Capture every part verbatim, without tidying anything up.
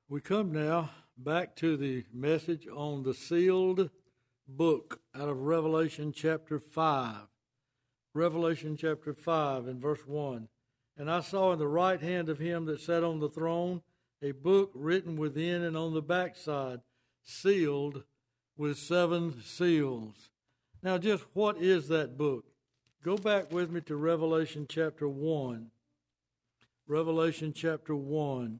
We come now back to the message on the sealed book out of Revelation chapter five. Revelation chapter five and verse one. And I saw in the right hand of him that sat on the throne a book written within and on the backside, sealed with seven seals. Now, just what is that book? Go back with me to Revelation chapter one. Revelation chapter one.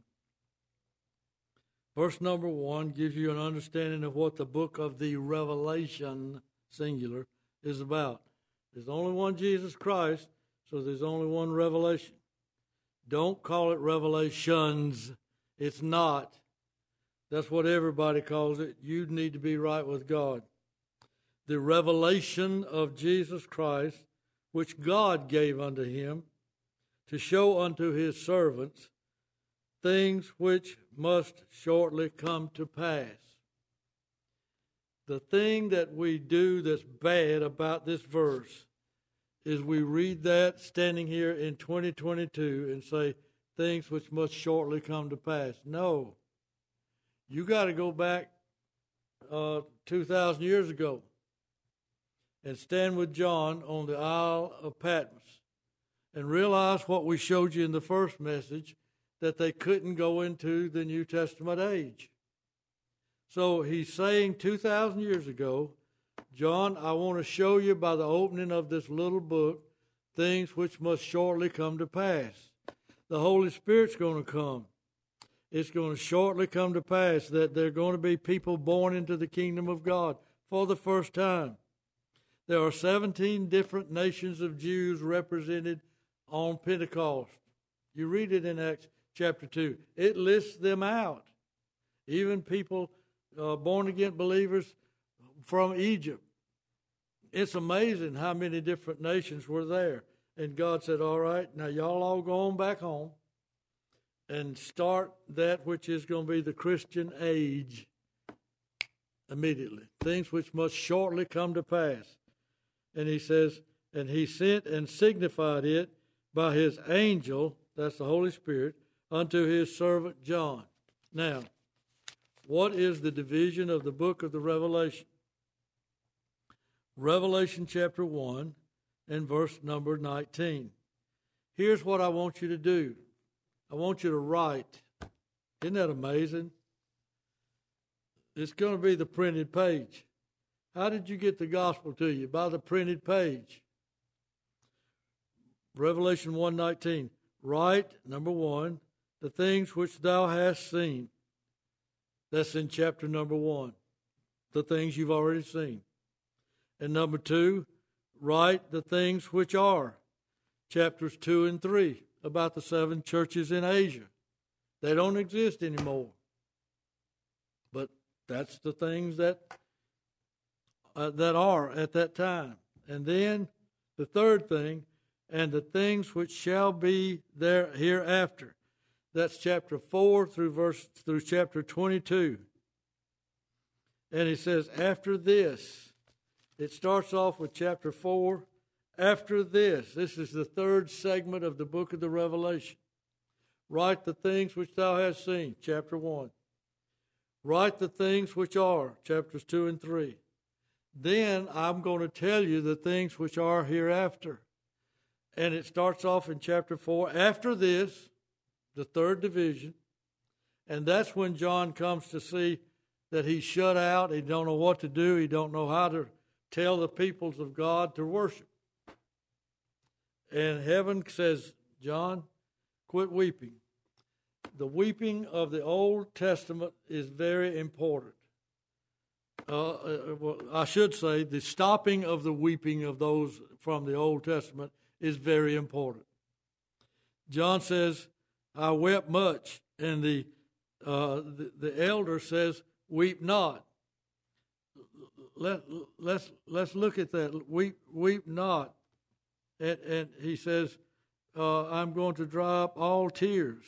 Verse number one gives you an understanding of what the book of the Revelation, singular, is about. There's only one Jesus Christ, so there's only one revelation. Don't call it revelations. It's not. That's what everybody calls it. You need to be right with God. The revelation of Jesus Christ, which God gave unto him, to show unto his servants things which must shortly come to pass. The thing that we do that's bad about this verse is we read that standing here in twenty twenty-two and say, things which must shortly come to pass. No. You got to go back uh, two thousand years ago and stand with John on the Isle of Patmos and realize what we showed you in the first message, that they couldn't go into the New Testament age. So he's saying two thousand years ago, John, I want to show you by the opening of this little book things which must shortly come to pass. The Holy Spirit's going to come. It's going to shortly come to pass that there are going to be people born into the kingdom of God for the first time. There are seventeen different nations of Jews represented on Pentecost. You read it in Acts chapter two. It lists them out. Even people, uh, born-again believers from Egypt. It's amazing how many different nations were there. And God said, all right, now y'all all go on back home and start that which is going to be the Christian age immediately. Things which must shortly come to pass. And he says, and he sent and signified it by his angel, that's the Holy Spirit, unto his servant John. Now, what is the division of the book of the Revelation? Revelation chapter one and verse number nineteen. Here's what I want you to do. I want you to write. Isn't that amazing? It's going to be the printed page. How did you get the gospel to you? By the printed page. Revelation one nineteen. Write, number one, the things which thou hast seen. That's in chapter number one. The things you've already seen. And number two, write the things which are. Chapters two and three, about the seven churches in Asia. They don't exist anymore. But that's the things that uh, that are at that time. And then the third thing, and the things which shall be there hereafter. That's chapter four through verse through chapter twenty-two. And he says, after this, it starts off with chapter four. After this, this is the third segment of the book of the Revelation. Write the things which thou hast seen, chapter one. Write the things which are, chapters two and three. Then I'm going to tell you the things which are hereafter. And it starts off in chapter four. After this, the third division. And that's when John comes to see that he's shut out. He don't know what to do. He don't know how to tell the peoples of God to worship. And heaven says, John, quit weeping. The weeping of the Old Testament is very important. Uh, uh, well, I should say the stopping of the weeping of those from the Old Testament is very important. John says, I wept much, and the, uh, the the elder says, weep not. Let, let's, let's look at that. Weep, weep not. And, and he says, uh, I'm going to dry up all tears.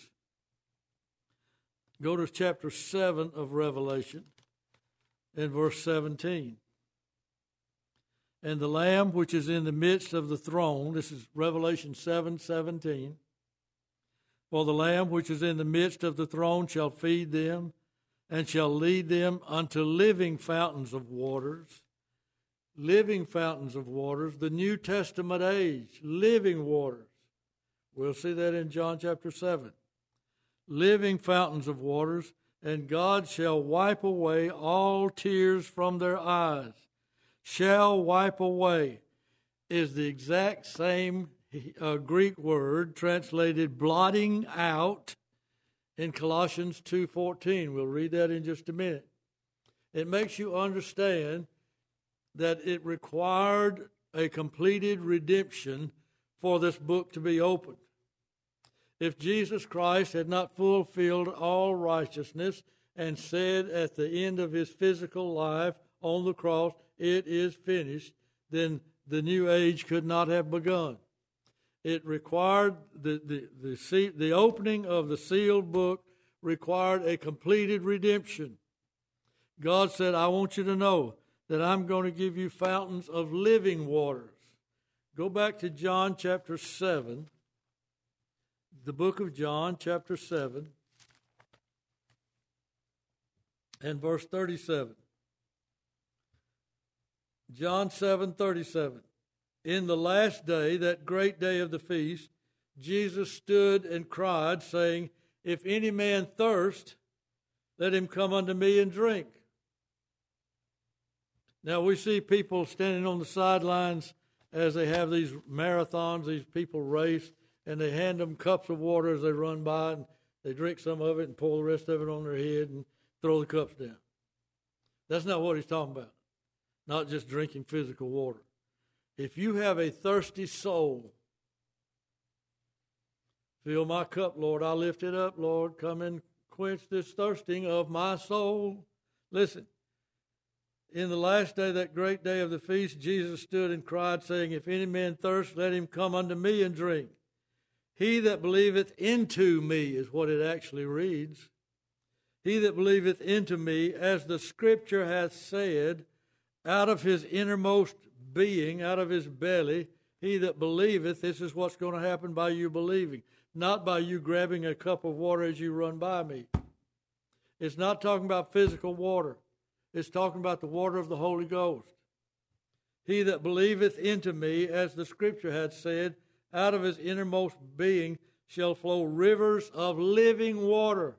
Go to chapter seven of Revelation and verse seventeen. And the Lamb which is in the midst of the throne, this is Revelation seven seventeen. For the Lamb which is in the midst of the throne shall feed them, and shall lead them unto living fountains of waters. Living fountains of waters, the New Testament age, living waters. We'll see that in John chapter seven. Living fountains of waters, and God shall wipe away all tears from their eyes. Shall wipe away is the exact same uh, Greek word translated blotting out in Colossians two fourteen. We'll read that in just a minute. It makes you understand that it required a completed redemption for this book to be opened. If Jesus Christ had not fulfilled all righteousness and said at the end of his physical life on the cross, it is finished, then the new age could not have begun. It required, the, the, the, the opening of the sealed book required a completed redemption. God said, I want you to know that I'm going to give you fountains of living waters. Go back to John chapter seven. The book of John, chapter seven, and verse thirty-seven. John seven, thirty-seven. In the last day, that great day of the feast, Jesus stood and cried, saying, If any man thirst, let him come unto me and drink. Now we see people standing on the sidelines as they have these marathons, these people race, and they hand them cups of water as they run by, and they drink some of it and pour the rest of it on their head and throw the cups down. That's not what he's talking about. Not just drinking physical water. If you have a thirsty soul, fill my cup, Lord. I lift it up, Lord. Come and quench this thirsting of my soul. Listen. In the last day, that great day of the feast, Jesus stood and cried, saying, If any man thirst, let him come unto me and drink. He that believeth into me is what it actually reads. He that believeth into me, as the Scripture hath said, out of his innermost being, out of his belly, he that believeth, this is what's going to happen by you believing, not by you grabbing a cup of water as you run by me. It's not talking about physical water. It's talking about the water of the Holy Ghost. He that believeth into me, as the Scripture hath said, out of his innermost being shall flow rivers of living water.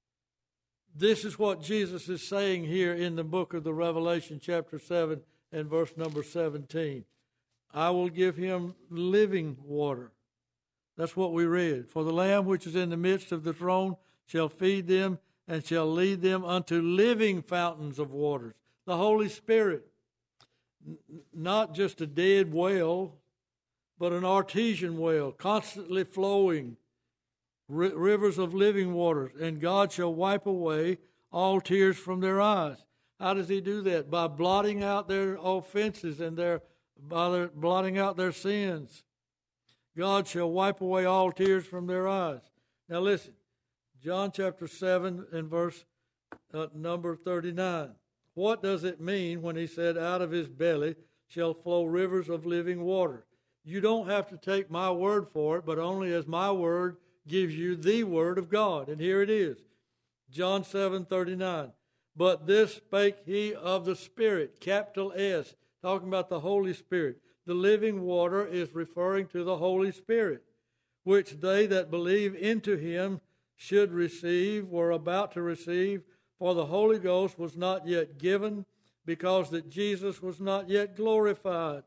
This is what Jesus is saying here in the book of the Revelation, chapter seven and verse number seventeen. I will give him living water. That's what we read. For the Lamb which is in the midst of the throne shall feed them and shall lead them unto living fountains of waters. The Holy Spirit, N- not just a dead well, but an artesian well, constantly flowing, r- rivers of living waters. And God shall wipe away all tears from their eyes. How does he do that? By blotting out their offenses and their, by their, blotting out their sins. God shall wipe away all tears from their eyes. Now listen, John chapter seven and verse uh, number thirty-nine. What does it mean when he said, out of his belly shall flow rivers of living water? You don't have to take my word for it, but only as my word gives you the word of God. And here it is, John seven thirty-nine. But this spake he of the Spirit, capital S, talking about the Holy Spirit. The living water is referring to the Holy Spirit, which they that believe into him should receive, were about to receive, for the Holy Ghost was not yet given, because that Jesus was not yet glorified.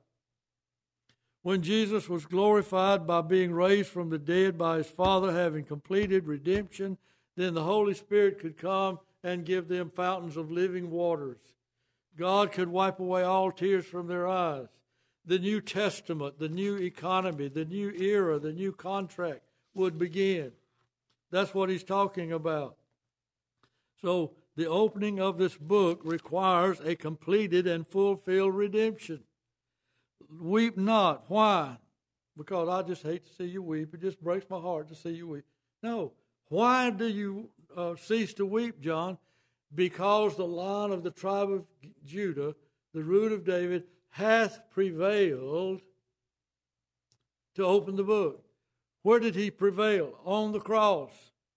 When Jesus was glorified by being raised from the dead by his Father, having completed redemption, then the Holy Spirit could come and give them fountains of living waters. God could wipe away all tears from their eyes. The New Testament, the new economy, the new era, the new contract would begin. That's what he's talking about. So the opening of this book requires a completed and fulfilled redemption. Weep not. Why? Because I just hate to see you weep. It just breaks my heart to see you weep. No. Why do you uh, cease to weep, John? Because the Lion of the tribe of Judah, the root of David, hath prevailed to open the book. Where did he prevail? On the cross.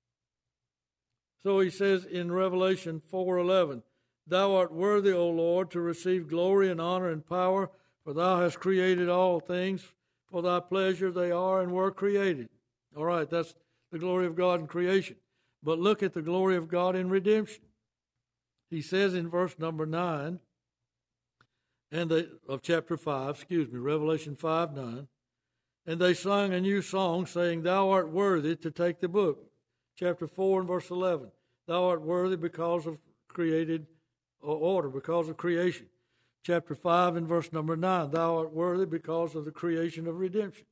So he says in Revelation four eleven, Thou art worthy, O Lord, to receive glory and honor and power, for thou hast created all things. For thy pleasure they are and were created. All right, that's the glory of God in creation. But look at the glory of God in redemption. He says in verse number nine, and they, of chapter five, excuse me, Revelation five nine, and they sung a new song, saying, Thou art worthy to take the book. Chapter four and verse eleven, Thou art worthy because of created order, because of creation. Chapter five and verse number nine, Thou art worthy because of the creation of redemption.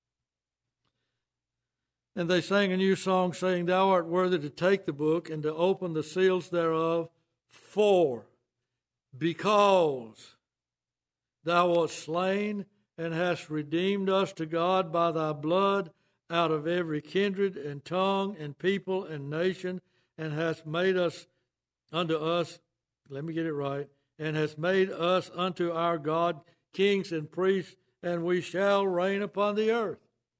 And they sang a new song, saying, Thou art worthy to take the book and to open the seals thereof, for because thou wast slain and hast redeemed us to God by thy blood out of every kindred and tongue and people and nation, and hast made us unto us, let me get it right, and hast made us unto our God kings and priests, and we shall reign upon the earth.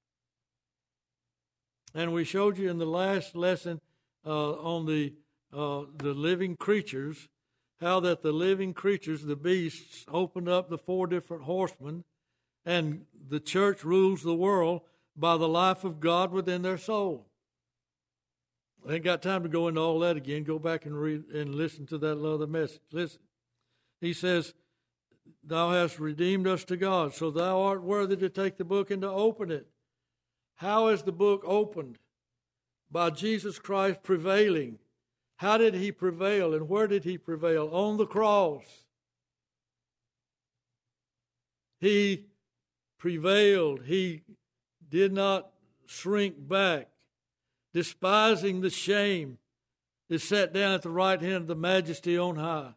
And we showed you in the last lesson uh, on the uh, the living creatures, how that the living creatures, the beasts, opened up the four different horsemen, and the church rules the world by the life of God within their soul. I ain't got time to go into all that again. Go back and read and listen to that other message. Listen. He says, Thou hast redeemed us to God, so thou art worthy to take the book and to open it. How is the book opened? By Jesus Christ prevailing. How did he prevail and where did he prevail? On the cross. He prevailed. He did not shrink back. Despising the shame, is sat down at the right hand of the Majesty on high.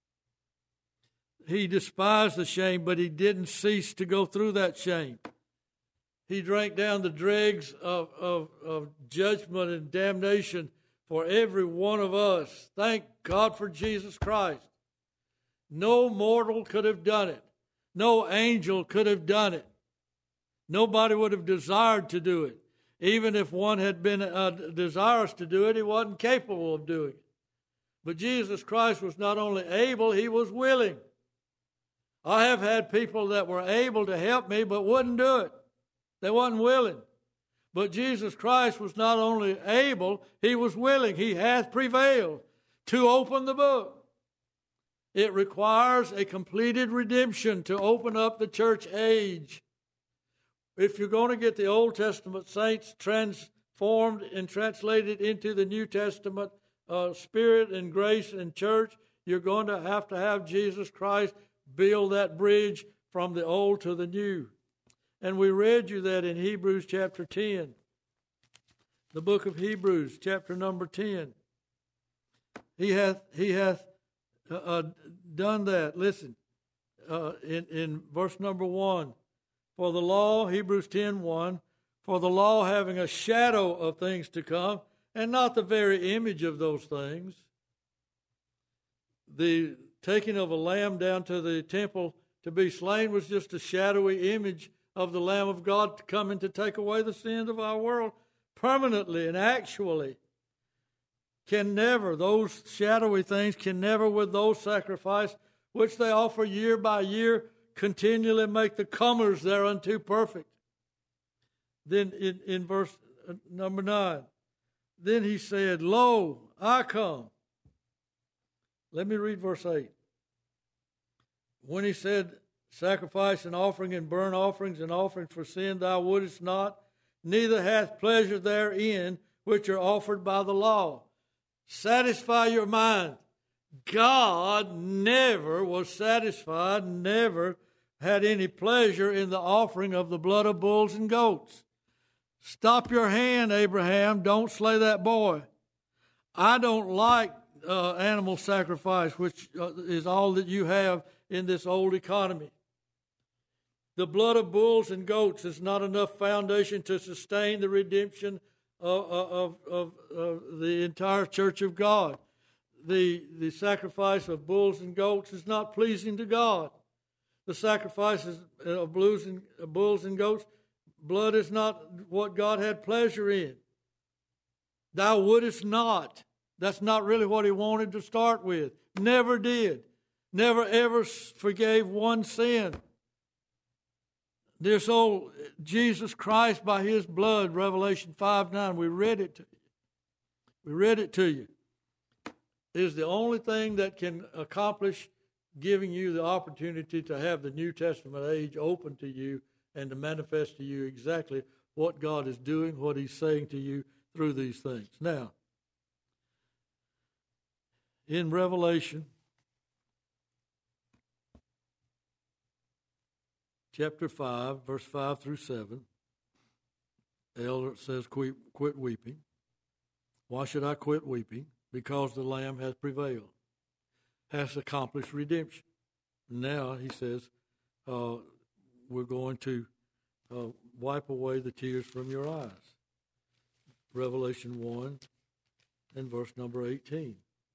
He despised the shame, but he didn't cease to go through that shame. He drank down the dregs of, of, of judgment and damnation for every one of us. Thank God for Jesus Christ. No mortal could have done it. No angel could have done it. Nobody would have desired to do it. Even if one had been uh, desirous to do it, he wasn't capable of doing it. But Jesus Christ was not only able, he was willing. I have had people that were able to help me but wouldn't do it. They wasn't willing. But Jesus Christ was not only able, he was willing. He hath prevailed to open the book. It requires a completed redemption to open up the church age. If you're going to get the Old Testament saints transformed and translated into the New Testament uh, spirit and grace and church, you're going to have to have Jesus Christ build that bridge from the old to the new. And we read you that in Hebrews chapter ten. The book of Hebrews, chapter number ten. He hath, he hath uh, uh, done that. Listen, uh, in, in verse number one. For the law, Hebrews ten one, for the law having a shadow of things to come, and not the very image of those things. The taking of a lamb down to the temple to be slain was just a shadowy image of the Lamb of God coming to take away the sins of our world permanently and actually. Can never, those shadowy things can never with those sacrifices which they offer year by year continually make the comers thereunto perfect. Then in, in verse number nine, then he said, Lo, I come. Let me read verse eight. When he said, Sacrifice and offering and burnt offerings and offerings for sin thou wouldest not, neither hath pleasure therein which are offered by the law. Satisfy your mind. God never was satisfied, never had any pleasure in the offering of the blood of bulls and goats. Stop your hand, Abraham. Don't slay that boy. I don't like uh, animal sacrifice, which uh, is all that you have in this old economy. The blood of bulls and goats is not enough foundation to sustain the redemption of, of, of, of the entire church of God. The, the sacrifice of bulls and goats is not pleasing to God. The sacrifices of bulls and, bulls and goats blood is not what God had pleasure in. Thou wouldest not. That's not really what he wanted to start with. Never did. Never ever forgave one sin. Dear soul, Jesus Christ by his blood, Revelation five nine, we read it to you. We read it to you. Is the only thing that can accomplish giving you the opportunity to have the New Testament age open to you and to manifest to you exactly what God is doing, what he's saying to you through these things. Now, in Revelation chapter five, verse five through seven, the elder says, quit, quit weeping. Why should I quit weeping? Because the Lamb has prevailed, has accomplished redemption. Now, he says, uh, we're going to uh, wipe away the tears from your eyes. Revelation one and verse number eighteen.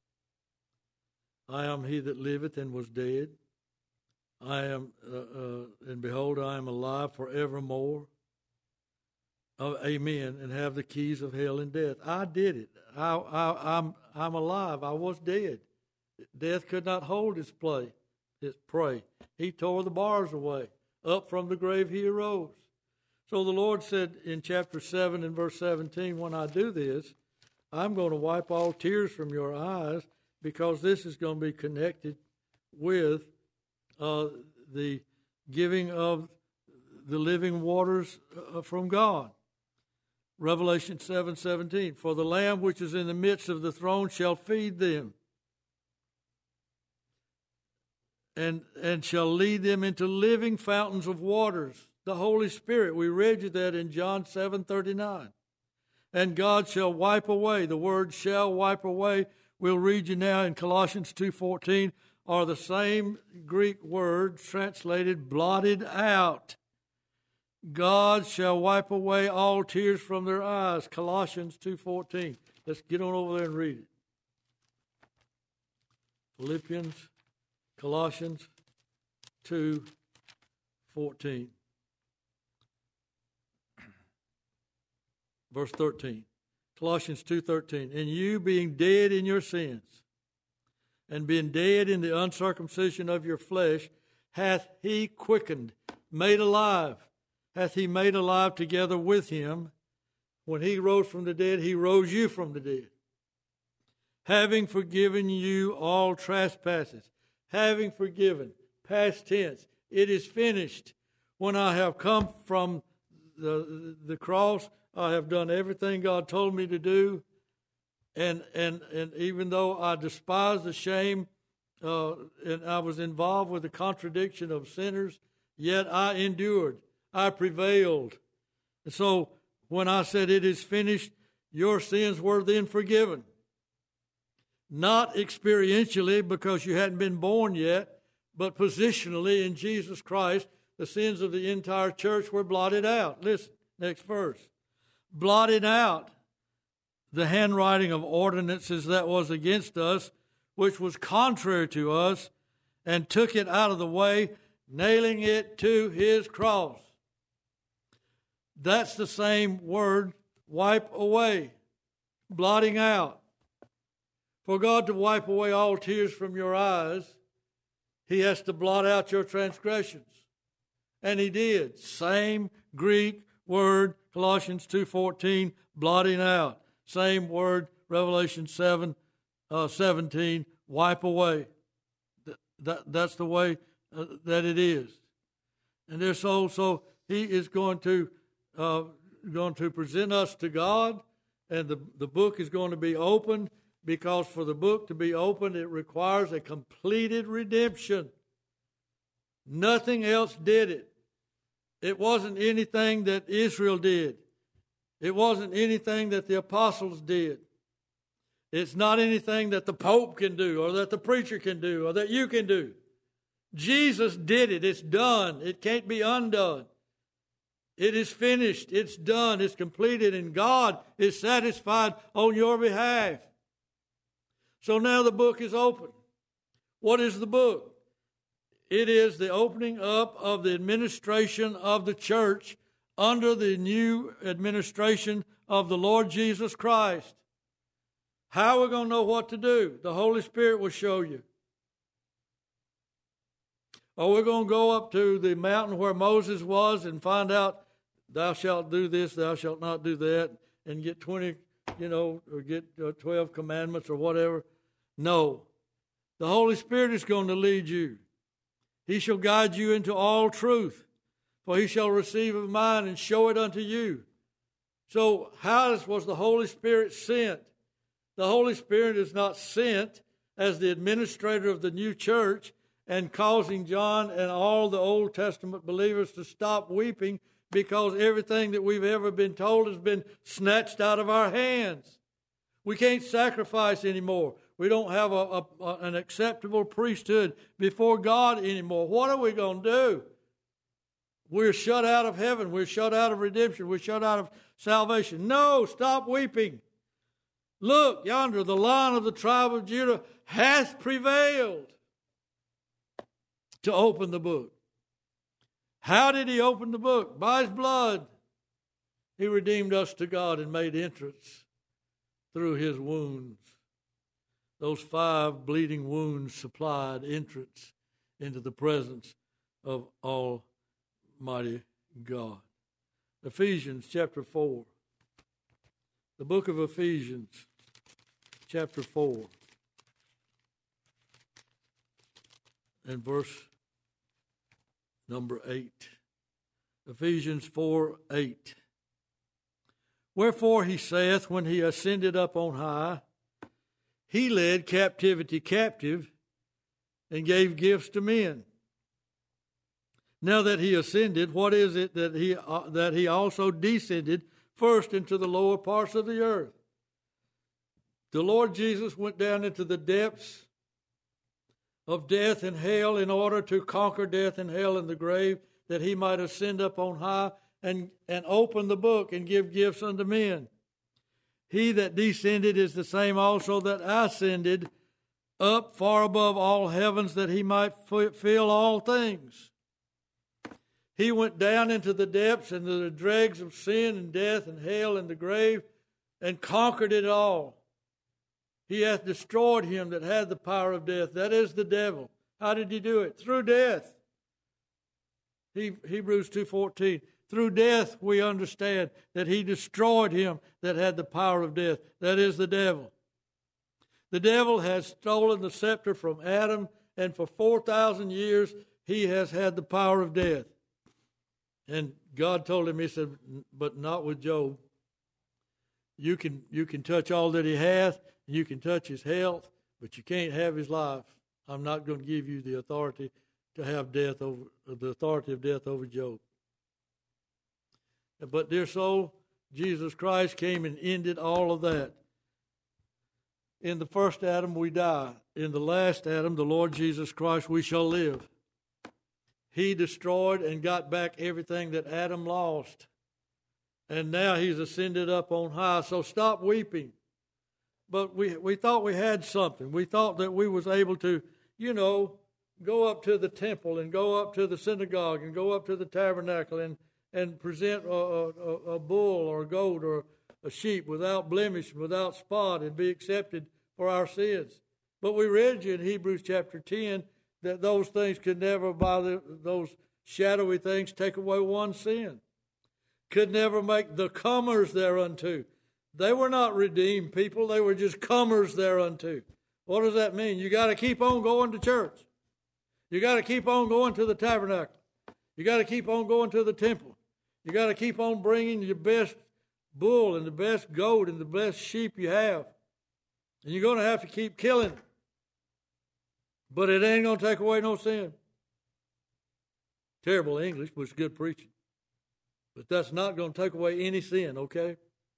I am he that liveth and was dead. I am, uh, uh, and behold, I am alive forevermore. Uh, amen. And have the keys of hell and death. I did it. I, I, I'm, I'm alive. I was dead. Death could not hold its play, its prey. He tore the bars away. Up from the grave he arose. So the Lord said in chapter seven and verse seventeen, when I do this, I'm going to wipe all tears from your eyes, because this is going to be connected with uh, the giving of the living waters uh, from God. Revelation seven seventeen, for the Lamb which is in the midst of the throne shall feed them, and and shall lead them into living fountains of waters. The Holy Spirit, we read you that in John seven thirty-nine. And God shall wipe away, the word shall wipe away, we'll read you now in Colossians two fourteen, are the same Greek word translated blotted out. God shall wipe away all tears from their eyes. Colossians two fourteen. Let's get on over there and read it. Philippians, Colossians two fourteen. Verse thirteen. Colossians two thirteen. And you being dead in your sins, and being dead in the uncircumcision of your flesh, hath he quickened, made alive. Hath he made alive together with him. When he rose from the dead, he rose you from the dead. Having forgiven you all trespasses. Having forgiven. Past tense. It is finished. When I have come from the, the cross, I have done everything God told me to do. And and and even though I despise the shame, uh, and I was involved with the contradiction of sinners, yet I endured. I prevailed. And so when I said it is finished, your sins were then forgiven. Not experientially because you hadn't been born yet, but positionally in Jesus Christ, the sins of the entire church were blotted out. Listen, next verse. Blotted out the handwriting of ordinances that was against us, which was contrary to us, and took it out of the way, nailing it to his cross. That's the same word, wipe away, blotting out. For God to wipe away all tears from your eyes, he has to blot out your transgressions. And he did. Same Greek word, Colossians two fourteen, blotting out. Same word, Revelation seven seventeen, wipe away. That, that's the way uh, that it is. And there's so, so he is going to uh, going to present us to God, and the, the book is going to be opened, because for the book to be opened, it requires a completed redemption. Nothing else did it. It wasn't anything that Israel did. It wasn't anything that the apostles did. It's not anything that the Pope can do, or that the preacher can do, or that you can do. Jesus did it. It's done. It can't be undone. It is finished. It's done. It's completed. And God is satisfied on your behalf. So now the book is open. What is the book? It is the opening up of the administration of the church under the new administration of the Lord Jesus Christ. How are we going to know what to do? The Holy Spirit will show you. Or we're going to go up to the mountain where Moses was and find out, thou shalt do this, thou shalt not do that, and get twenty, you know, or get uh, twelve commandments or whatever. No. The Holy Spirit is going to lead you. He shall guide you into all truth, for he shall receive of mine and show it unto you. So how was the Holy Spirit sent? The Holy Spirit is not sent as the administrator of the new church and causing John and all the Old Testament believers to stop weeping because everything that we've ever been told has been snatched out of our hands. We can't sacrifice anymore. We don't have a, a, an acceptable priesthood before God anymore. What are we going to do? We're shut out of heaven. We're shut out of redemption. We're shut out of salvation. No, stop weeping. Look, yonder, the Lion of the tribe of Judah hath prevailed to open the book. How did he open the book? By his blood. He redeemed us to God and made entrance through his wounds. Those five bleeding wounds supplied entrance into the presence of Almighty God. Ephesians chapter four. The book of Ephesians chapter four. And verse number eight. Ephesians four, eight. Wherefore he saith, when he ascended up on high, he led captivity captive and gave gifts to men. Now that he ascended, what is it that he uh, that he also descended first into the lower parts of the earth? The Lord Jesus went down into the depths of death and hell in order to conquer death and hell and the grave, that he might ascend up on high and, and open the book and give gifts unto men. He that descended is the same also that ascended up far above all heavens, that he might fill all things. He went down into the depths and the dregs of sin and death and hell and the grave and conquered it all. He hath destroyed him that had the power of death. That is the devil. How did he do it? Through death. He, Hebrews two fourteen. Through death we understand that he destroyed him that had the power of death. That is the devil. The devil has stolen the scepter from Adam, and for four thousand years he has had the power of death. And God told him, he said, but not with Job. You can, you can touch all that he hath, you can touch his health, but you can't have his life. I'm not going to give you the authority to have death over, the authority of death over Job. But dear soul, Jesus Christ came and ended all of that. In the first Adam we die. In the last Adam, the Lord Jesus Christ, we shall live. He destroyed and got back everything that Adam lost. And now he's ascended up on high. So stop weeping. But we, we thought we had something. We thought that we was able to, you know, go up to the temple and go up to the synagogue and go up to the tabernacle and, and present a, a, a bull or a goat or a sheep without blemish, without spot, and be accepted for our sins. But we read you in Hebrews chapter ten that those things could never, by the, those shadowy things, take away one sin. Could never make the comers thereunto. They were not redeemed people. They were just comers thereunto. What does that mean? You got to keep on going to church. You got to keep on going to the tabernacle. You got to keep on going to the temple. You got to keep on bringing your best bull and the best goat and the best sheep you have. And you're going to have to keep killing it. But it ain't going to take away no sin. Terrible English, but it's good preaching. But that's not going to take away any sin, okay?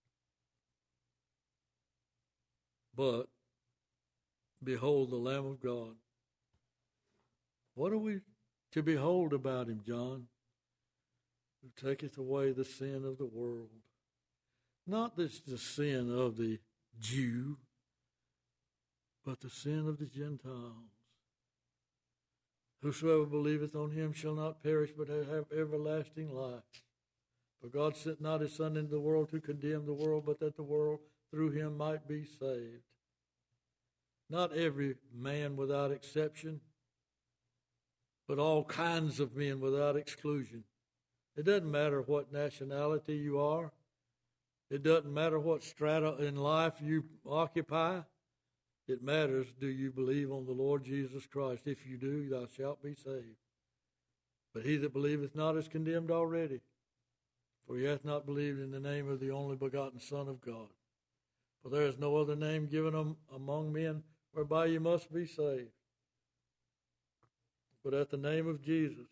But behold the Lamb of God. What are we to behold about him, John? Who taketh away the sin of the world. Not this the sin of the Jew, but the sin of the Gentiles. Whosoever believeth on him shall not perish, but have everlasting life. For God sent not his Son into the world to condemn the world, but that the world through him might be saved. Not every man without exception, but all kinds of men without exclusion. It doesn't matter what nationality you are. It doesn't matter what strata in life you occupy. It matters, do you believe on the Lord Jesus Christ? If you do, thou shalt be saved. But he that believeth not is condemned already, for he hath not believed in the name of the only begotten Son of God. For there is no other name given among men whereby you must be saved, but at the name of Jesus.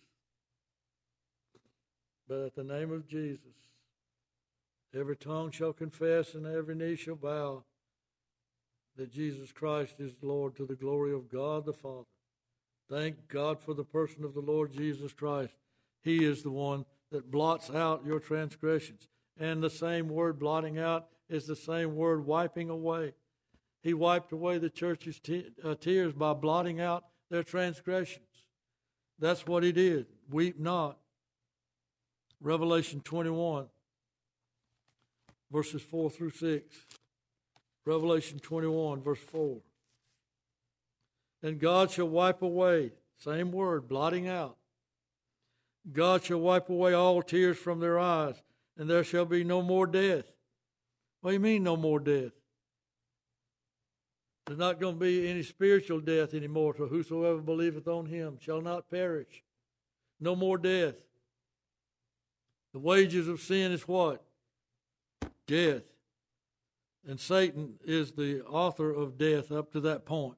But at the name of Jesus, every tongue shall confess and every knee shall bow that Jesus Christ is Lord, to the glory of God the Father. Thank God for the person of the Lord Jesus Christ. He is the one that blots out your transgressions. And the same word blotting out is the same word wiping away. He wiped away the church's te- uh, tears by blotting out their transgressions. That's what he did. Weep not. Revelation twenty-one, verses four through six. Revelation twenty-one, verse four. And God shall wipe away, same word, blotting out. God shall wipe away all tears from their eyes, and there shall be no more death. What do you mean, no more death? There's not going to be any spiritual death anymore. For whosoever believeth on him shall not perish. No more death. The wages of sin is what? Death. And Satan is the author of death up to that point.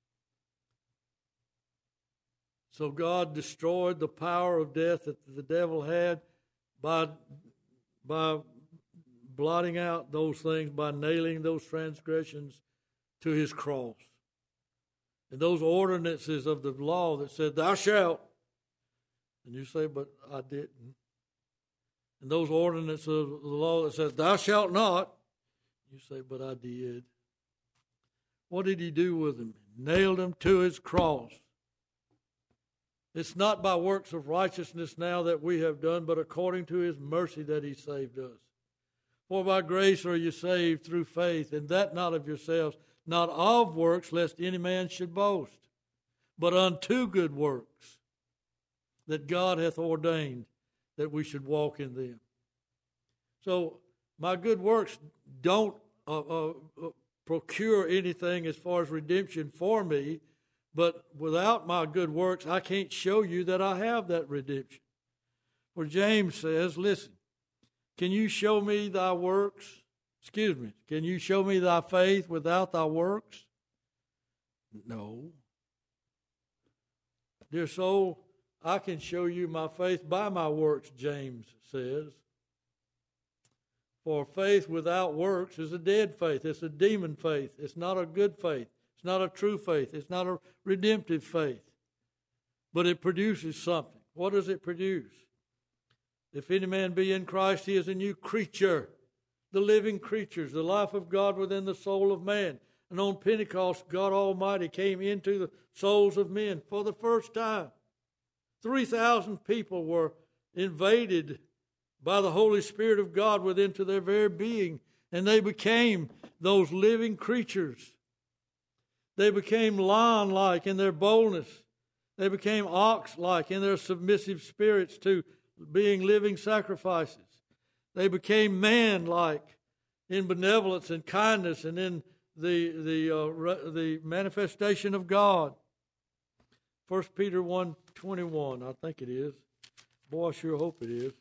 So God destroyed the power of death that the devil had by, by blotting out those things, by nailing those transgressions to his cross. And those ordinances of the law that said, thou shalt. And you say, but I didn't. And those ordinances of the law that said, thou shalt not. You say, but I did. What did he do with them? Nailed them to his cross. It's not by works of righteousness now that we have done, but according to his mercy that he saved us. For by grace are you saved through faith, and that not of yourselves, not of works, lest any man should boast, but unto good works that God hath ordained that we should walk in them. So my good works don't uh, uh, uh, procure anything as far as redemption for me, but without my good works, I can't show you that I have that redemption. For James says, listen, can you show me thy works? Excuse me, can you show me thy faith without thy works? No. Dear soul, I can show you my faith by my works, James says. For faith without works is a dead faith. It's a demon faith. It's not a good faith. It's not a true faith. It's not a redemptive faith. But it produces something. What does it produce? If any man be in Christ, he is a new creature. The living creatures, the life of God within the soul of man. And on Pentecost, God Almighty came into the souls of men for the first time. three thousand people were invaded by the Holy Spirit of God within to their very being. And they became those living creatures. They became lion-like in their boldness. They became ox-like in their submissive spirits to being living sacrifices. They became man-like in benevolence and kindness and in the the uh, re- the manifestation of God. First Peter one twenty-one, I think it is. Boy, I sure hope it is.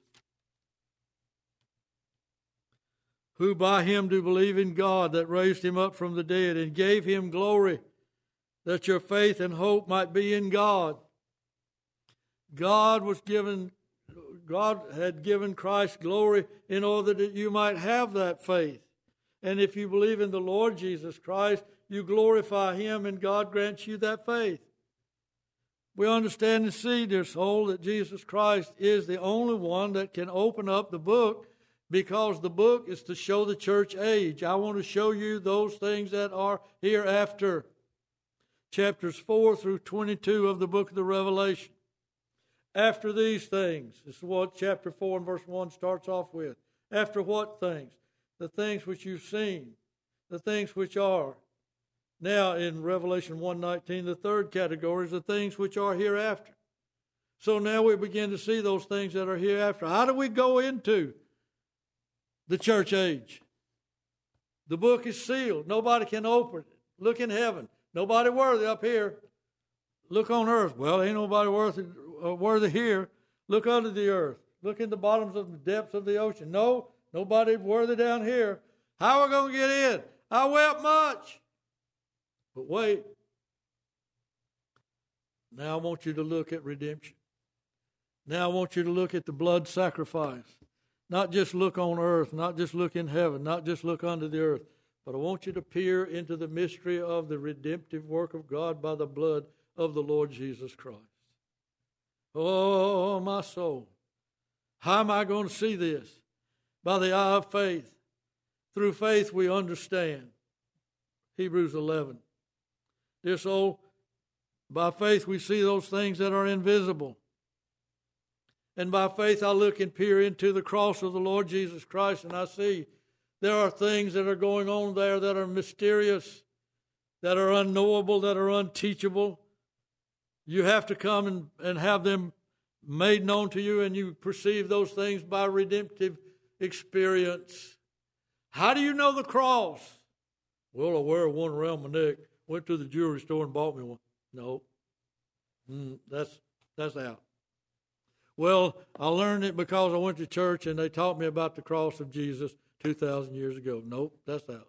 Who by him do believe in God that raised him up from the dead and gave him glory, that your faith and hope might be in God. God was given, God had given Christ glory in order that you might have that faith. And if you believe in the Lord Jesus Christ, you glorify him and God grants you that faith. We understand and see, dear soul, that Jesus Christ is the only one that can open up the book, because the book is to show the church age. I want to show you those things that are hereafter. Chapters four through twenty-two of the book of the Revelation. After these things. This is what chapter four and verse one starts off with. After what things? The things which you've seen. The things which are. Now in Revelation one nineteen, the third category is the things which are hereafter. So now we begin to see those things that are hereafter. How do we go into the church age? The book is sealed. Nobody can open it. Look in heaven. Nobody worthy up here. Look on earth. Well, ain't nobody worthy, uh, worthy here. Look under the earth. Look in the bottoms of the depths of the ocean. No, nobody worthy down here. How are we going to get in? I wept much. But wait. Now I want you to look at redemption. Now I want you to look at the blood sacrifice. Not just look on earth, not just look in heaven, not just look under the earth, but I want you to peer into the mystery of the redemptive work of God by the blood of the Lord Jesus Christ. Oh, my soul. How am I going to see this? By the eye of faith. Through faith we understand. Hebrews eleven. Dear soul, by faith we see those things that are invisible. And by faith I look and peer into the cross of the Lord Jesus Christ, and I see there are things that are going on there that are mysterious, that are unknowable, that are unteachable. You have to come and, and have them made known to you, and you perceive those things by redemptive experience. How do you know the cross? Well, I wear one around my neck. Went to the jewelry store and bought me one. No, mm, that's that's out. Well, I learned it because I went to church and they taught me about the cross of Jesus two thousand years ago. Nope, that's out.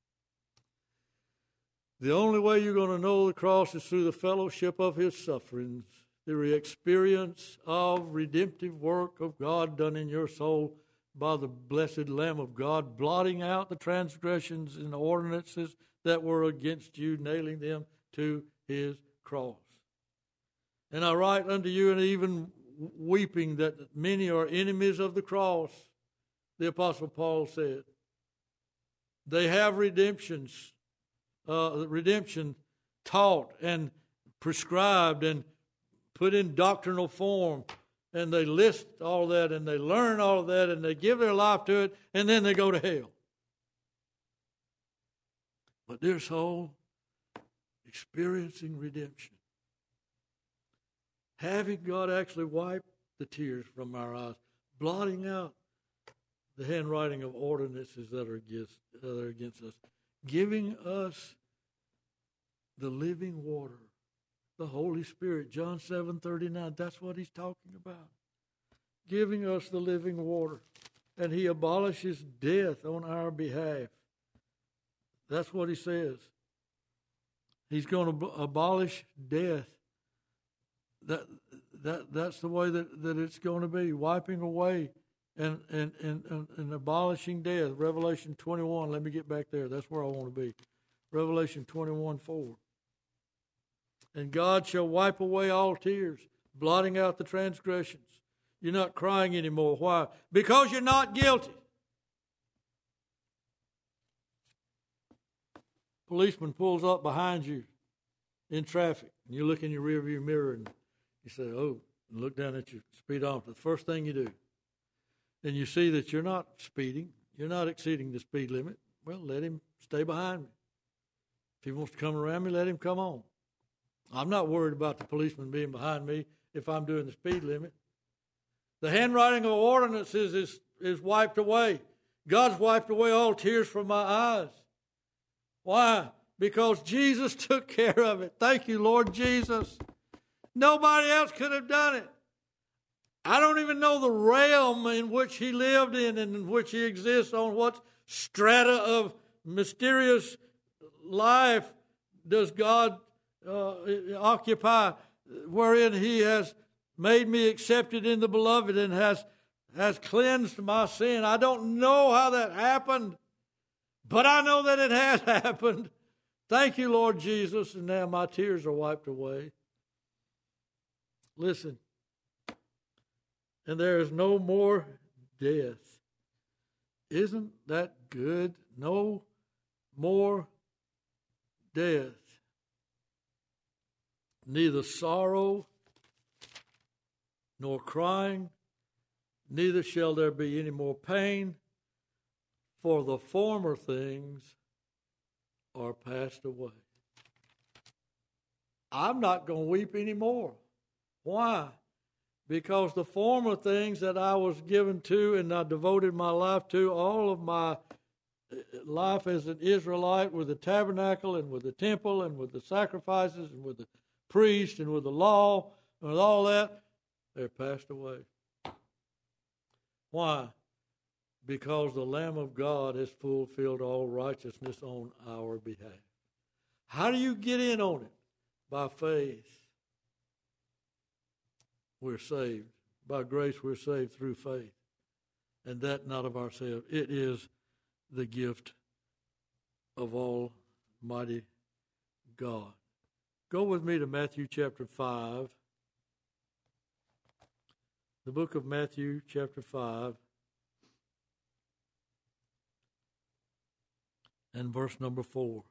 The only way you're going to know the cross is through the fellowship of his sufferings, the experience of redemptive work of God done in your soul by the blessed Lamb of God, blotting out the transgressions and ordinances that were against you, nailing them to his cross. And I write unto you, and even weeping, that many are enemies of the cross, the Apostle Paul said. They have redemptions, uh, redemption taught and prescribed and put in doctrinal form, and they list all that and they learn all of that and they give their life to it, and then they go to hell. But dear soul, experiencing redemption, having God actually wipe the tears from our eyes, blotting out the handwriting of ordinances that are against, that are against us, giving us the living water, the Holy Spirit. John seven thirty-nine, that's what he's talking about. Giving us the living water. And he abolishes death on our behalf. That's what he says. He's going to abolish death. That that that's the way that, that it's going to be, wiping away and, and, and, and, and abolishing death. Revelation twenty-one, let me get back there. That's where I want to be. Revelation twenty-one four. And God shall wipe away all tears, blotting out the transgressions. You're not crying anymore. Why? Because you're not guilty. Policeman pulls up behind you in traffic, and you look in your rearview mirror and you say, oh, and look down at your speedometer. The first thing you do, and you see that you're not speeding, you're not exceeding the speed limit, well, let him stay behind me. If he wants to come around me, let him come on. I'm not worried about the policeman being behind me if I'm doing the speed limit. The handwriting of ordinances is, is wiped away. God's wiped away all tears from my eyes. Why? Because Jesus took care of it. Thank you, Lord Jesus. Nobody else could have done it. I don't even know the realm in which he lived in and in which he exists, on what strata of mysterious life does God uh, occupy, wherein he has made me accepted in the beloved and has, has cleansed my sin. I don't know how that happened, but I know that it has happened. Thank you, Lord Jesus, and now my tears are wiped away. Listen, and there is no more death. Isn't that good? No more death. Neither sorrow nor crying, neither shall there be any more pain, for the former things are passed away. I'm not going to weep anymore. Why? Because the former things that I was given to and I devoted my life to, all of my life as an Israelite with the tabernacle and with the temple and with the sacrifices and with the priest and with the law and with all that, they're passed away. Why? Because the Lamb of God has fulfilled all righteousness on our behalf. How do you get in on it? By faith. We're saved. By grace we're saved through faith. And that not of ourselves. It is the gift of Almighty God. Go with me to Matthew chapter five. The book of Matthew chapter five. And verse number four.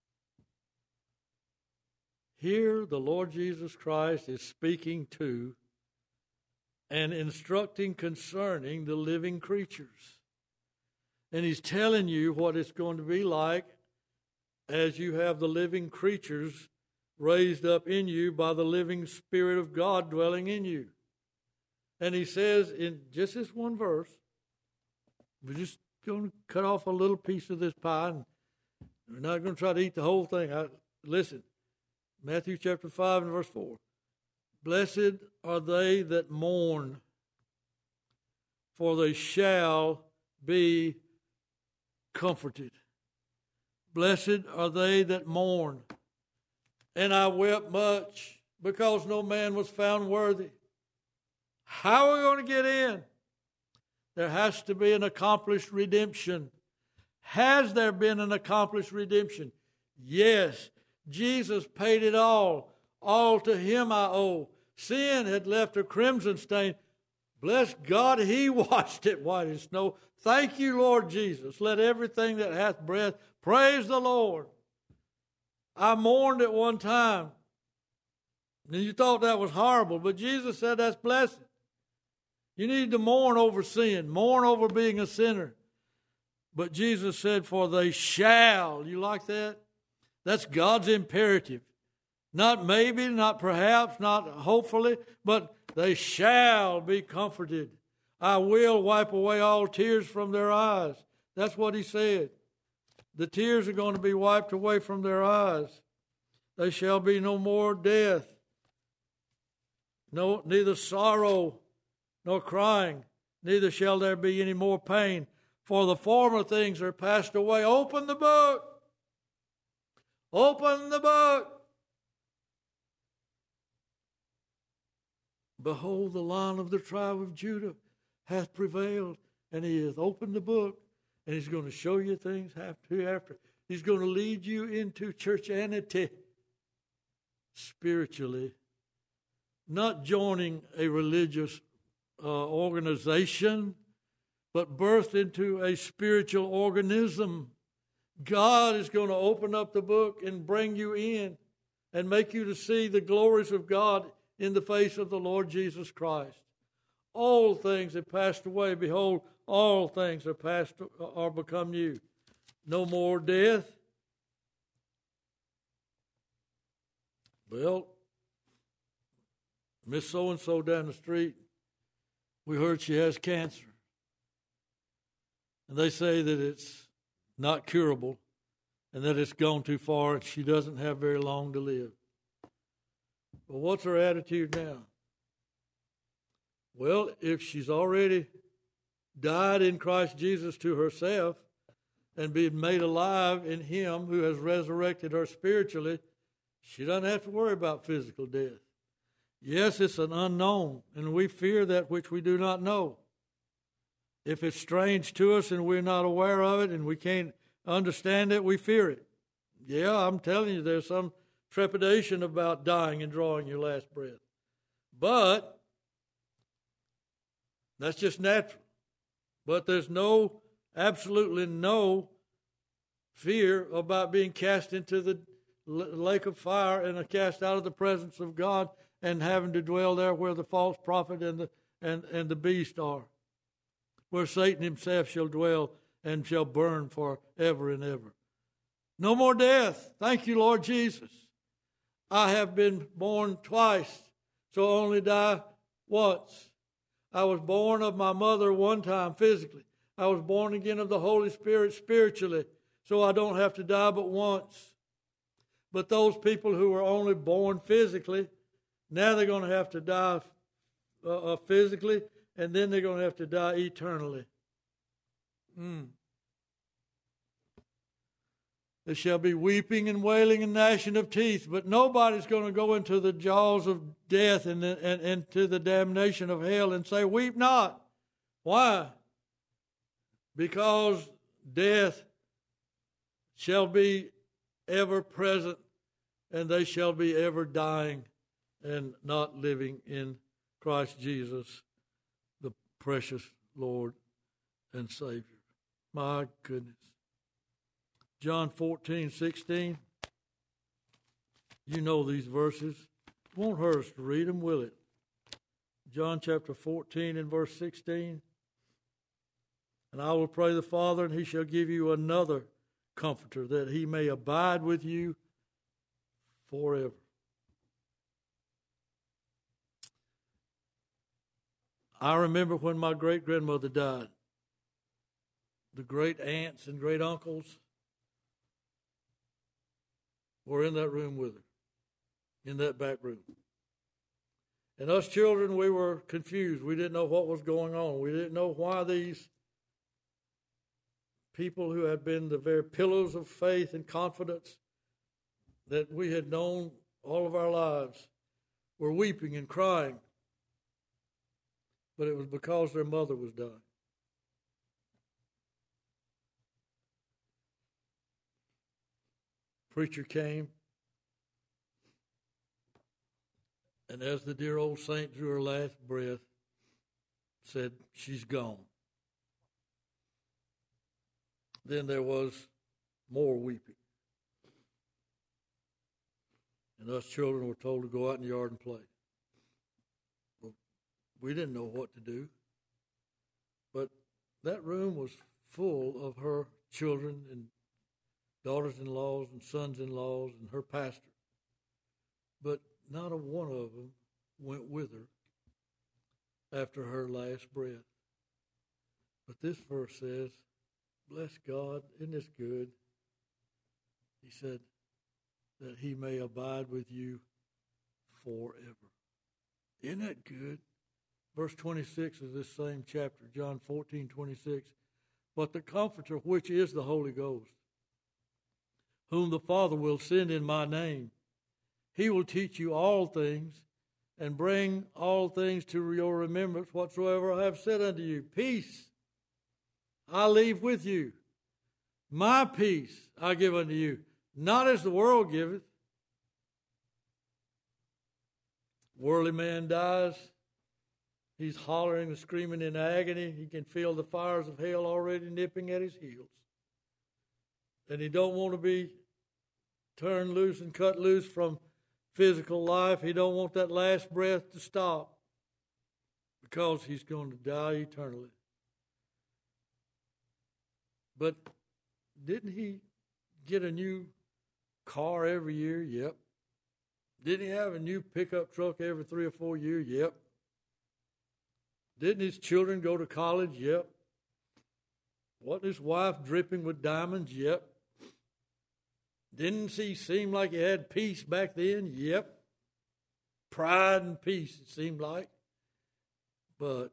Here the Lord Jesus Christ is speaking to and instructing concerning the living creatures. And he's telling you what it's going to be like as you have the living creatures raised up in you by the living Spirit of God dwelling in you. And he says in just this one verse, we're just going to cut off a little piece of this pie, and we're not going to try to eat the whole thing. I, listen, Matthew chapter five and verse four. Blessed are they that mourn, for they shall be comforted. Blessed are they that mourn. And I wept much, because no man was found worthy. How are we going to get in? There has to be an accomplished redemption. Has there been an accomplished redemption? Yes. Jesus paid it all. All to him I owe. Sin had left a crimson stain. Bless God, he washed it white as snow. Thank you, Lord Jesus. Let everything that hath breath praise the Lord. I mourned at one time. And you thought that was horrible, but Jesus said that's blessed. You need to mourn over sin, mourn over being a sinner. But Jesus said, for they shall. You like that? That's God's imperative. Not maybe, not perhaps, not hopefully, but they shall be comforted. I will wipe away all tears from their eyes. That's what he said. The tears are going to be wiped away from their eyes. There shall be no more death, no, neither sorrow nor crying, neither shall there be any more pain, for the former things are passed away. Open the book. Open the book. Behold, the Lion of the tribe of Judah hath prevailed, and he hath opened the book, and he's going to show you things hereafter. He's going to lead you into churchianity spiritually, not joining a religious uh, organization, but birthed into a spiritual organism. God is going to open up the book and bring you in and make you to see the glories of God in the face of the Lord Jesus Christ. All things have passed away. Behold, all things are passed, are become new. No more death. Well, Miss So-and-so down the street, we heard she has cancer. And they say that it's not curable and that it's gone too far and she doesn't have very long to live. Well, what's her attitude now? Well, if she's already died in Christ Jesus to herself and been made alive in him who has resurrected her spiritually, she doesn't have to worry about physical death. Yes, it's an unknown, and we fear that which we do not know. If it's strange to us and we're not aware of it and we can't understand it, we fear it. Yeah, I'm telling you, there's some trepidation about dying and drawing your last breath. But that's just natural. But there's no, absolutely no fear about being cast into the lake of fire and cast out of the presence of God and having to dwell there where the false prophet and the and, and the beast are, where Satan himself shall dwell and shall burn for ever and ever. No more death. Thank you, Lord Jesus. I have been born twice, so I only die once. I was born of my mother one time physically. I was born again of the Holy Spirit spiritually, so I don't have to die but once. But those people who were only born physically, now they're going to have to die uh, physically, and then they're going to have to die eternally. Mm. There shall be weeping and wailing and gnashing of teeth, but nobody's going to go into the jaws of death and, and into the damnation of hell and say, weep not. Why? Because death shall be ever present, and they shall be ever dying and not living in Christ Jesus, the precious Lord and Savior. My goodness. John fourteen, sixteen. You know these verses. It won't hurt us to read them, will it? John chapter fourteen and verse sixteen. And I will pray the Father, and he shall give you another Comforter, that he may abide with you forever. I remember when my great-grandmother died. The great aunts and great uncles were in that room with her, in that back room. And us children, we were confused. We didn't know what was going on. We didn't know why these people who had been the very pillars of faith and confidence that we had known all of our lives were weeping and crying. But it was because their mother was dying. Preacher came, and as the dear old saint drew her last breath, said, she's gone. Then there was more weeping. And us children were told to go out in the yard and play. Well, we didn't know what to do. But that room was full of her children and daughters-in-laws and sons-in-laws and her pastor. But not a one of them went with her after her last breath. But this verse says, bless God, isn't this good? He said that he may abide with you forever. Isn't that good? Verse twenty-six of this same chapter, John fourteen, twenty-six. But the Comforter, which is the Holy Ghost, whom the Father will send in my name, he will teach you all things and bring all things to your remembrance whatsoever I have said unto you. Peace I leave with you. My peace I give unto you, not as the world giveth. Worldly man dies. He's hollering and screaming in agony. He can feel the fires of hell already nipping at his heels. And he don't want to be turned loose and cut loose from physical life. He don't want that last breath to stop because he's going to die eternally. But didn't he get a new car every year? Yep. Didn't he have a new pickup truck every three or four years? Yep. Didn't his children go to college? Yep. Wasn't his wife dripping with diamonds? Yep. Didn't he seem like he had peace back then? Yep. Pride and peace, it seemed like. But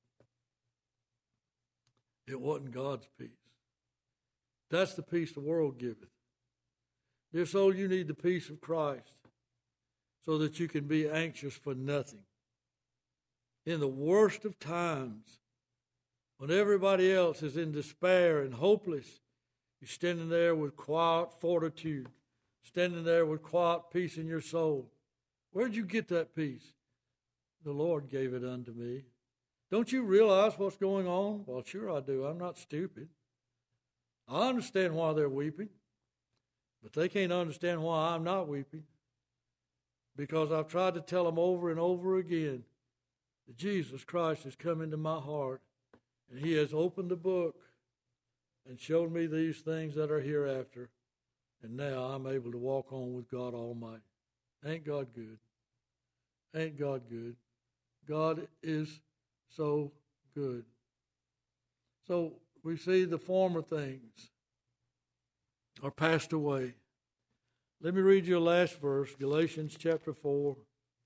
it wasn't God's peace. That's the peace the world giveth. Dear soul, you need the peace of Christ so that you can be anxious for nothing. In the worst of times, when everybody else is in despair and hopeless, you're standing there with quiet fortitude, standing there with quiet peace in your soul. Where'd you get that peace? The Lord gave it unto me. Don't you realize what's going on? Well, sure I do. I'm not stupid. I understand why they're weeping, but they can't understand why I'm not weeping. because I've tried to tell them over and over again that Jesus Christ has come into my heart, and he has opened the book and showed me these things that are hereafter, and now I'm able to walk on with God Almighty. Ain't God good? Ain't God good? God is so good. So we see the former things are passed away. Let me read you a last verse, Galatians chapter four.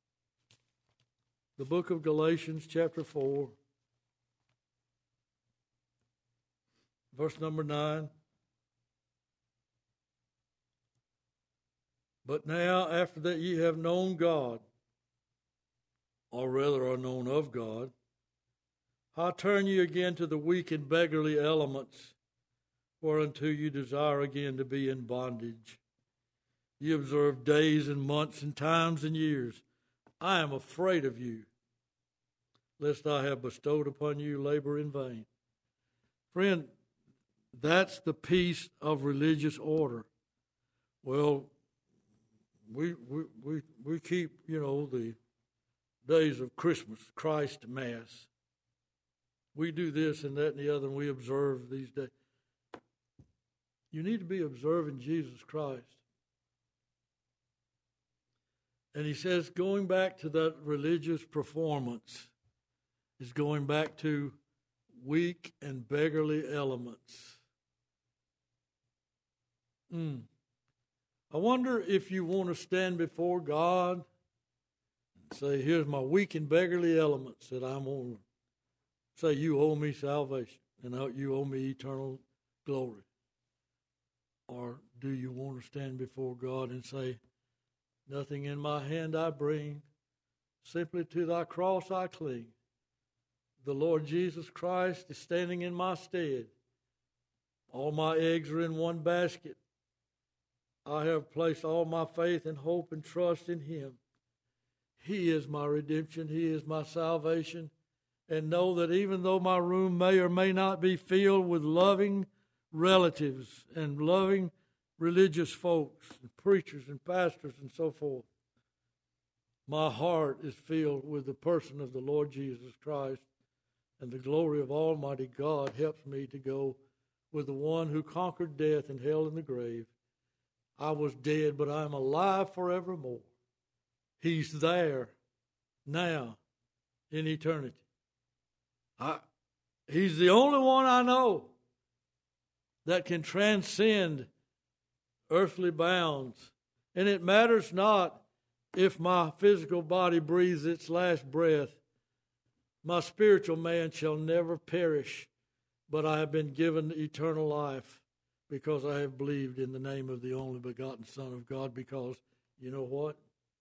The book of Galatians chapter four, verse number nine. But now, after that ye have known God, or rather are known of God, how turn ye again to the weak and beggarly elements, whereunto you desire again to be in bondage? Ye observe days and months and times and years. I am afraid of you, lest I have bestowed upon you labor in vain. Friend, that's the piece of religious order. Well, we we we, we keep, you know, the days of Christmas, Christ Mass. We do this and that and the other, and we observe these days. You need to be observing Jesus Christ. And he says, going back to that religious performance is going back to weak and beggarly elements. Mm. I wonder if you want to stand before God and say, here's my weak and beggarly elements that I'm on. Say, you owe me salvation and you owe me eternal glory. Or do you want to stand before God and say, nothing in my hand I bring, simply to thy cross I cling. The Lord Jesus Christ is standing in my stead. All my eggs are in one basket. I have placed all my faith and hope and trust in him. He is my redemption. He is my salvation. And know that even though my room may or may not be filled with loving relatives and loving religious folks and preachers and pastors and so forth, my heart is filled with the person of the Lord Jesus Christ, and the glory of Almighty God helps me to go with the one who conquered death and hell and the grave. I was dead, but I am alive forevermore. He's there now in eternity. I, he's the only one I know that can transcend earthly bounds. And it matters not if my physical body breathes its last breath. My spiritual man shall never perish, but I have been given eternal life because I have believed in the name of the only begotten Son of God, because you know what?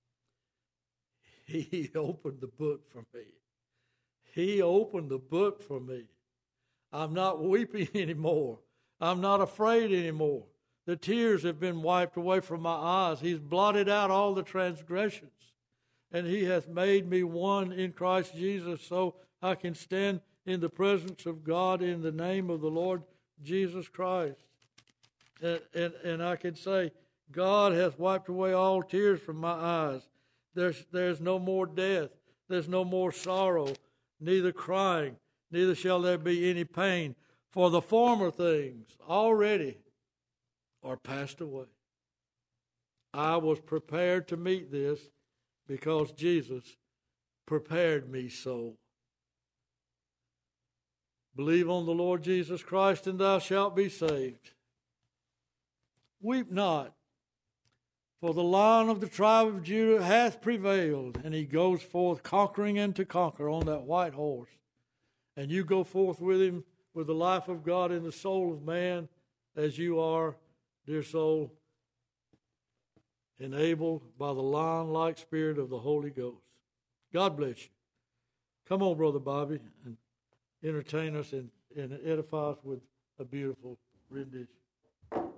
He opened the book for me. He opened the book for me. I'm not weeping anymore. I'm not afraid anymore. The tears have been wiped away from my eyes. He's blotted out all the transgressions. And he hath made me one in Christ Jesus, so I can stand in the presence of God in the name of the Lord Jesus Christ. And, and, and I can say, God hath wiped away all tears from my eyes. There's, there's no more death. There's no more sorrow, neither crying, neither shall there be any pain. For the former things already are passed away. I was prepared to meet this because Jesus prepared me so. Believe on the Lord Jesus Christ, and thou shalt be saved. Weep not, for the Lion of the tribe of Judah hath prevailed, and he goes forth conquering and to conquer on that white horse. And you go forth with him with the life of God in the soul of man, as you are, dear soul, enabled by the lion-like spirit of the Holy Ghost. God bless you. Come on, Brother Bobby, and entertain us and, and edify us with a beautiful rendition.